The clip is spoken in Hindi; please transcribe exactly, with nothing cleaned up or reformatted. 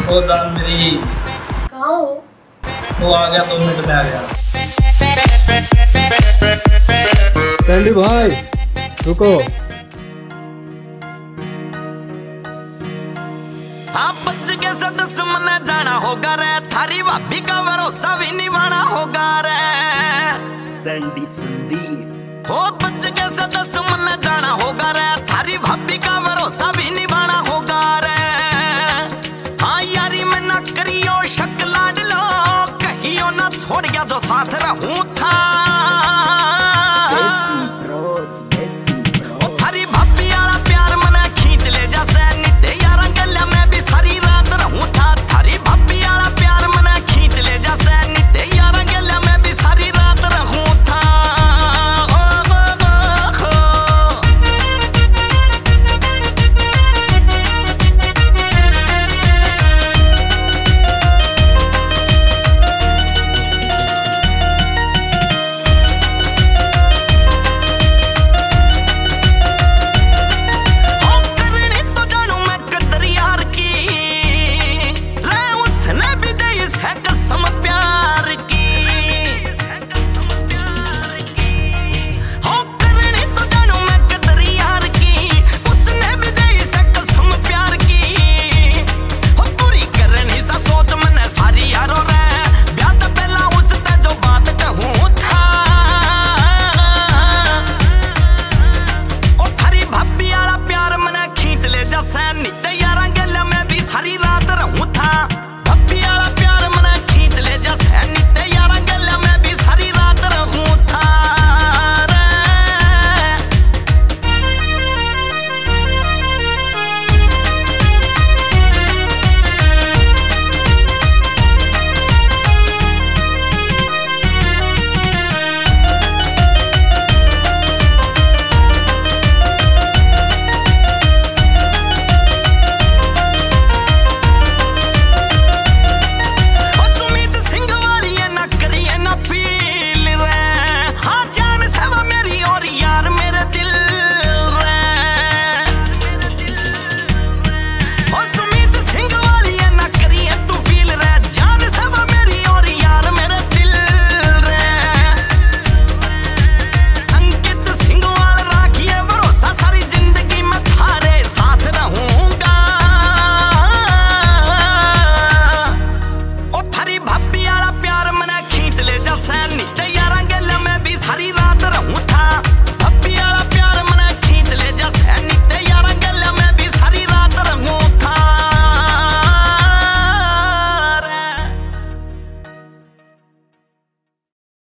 ओ जान मेरी कहाँ हो? वो आ गया, दो मिनट में आ गया। सैंडी भाई रुको। हाँ बच के से दुश्मन जाना होगा रे, थारी भाभी का भरोसा भी निभाना होगा रे। सैंडी संदीप हो बच के से दुश्मन जाना होगा रे, थारी भाभी का भरोसा भी निभाना होगा रे। हाँ यारी में ना करियो शक लाड लो, कहियो ना छोड़ गया जो साथ रहूं था।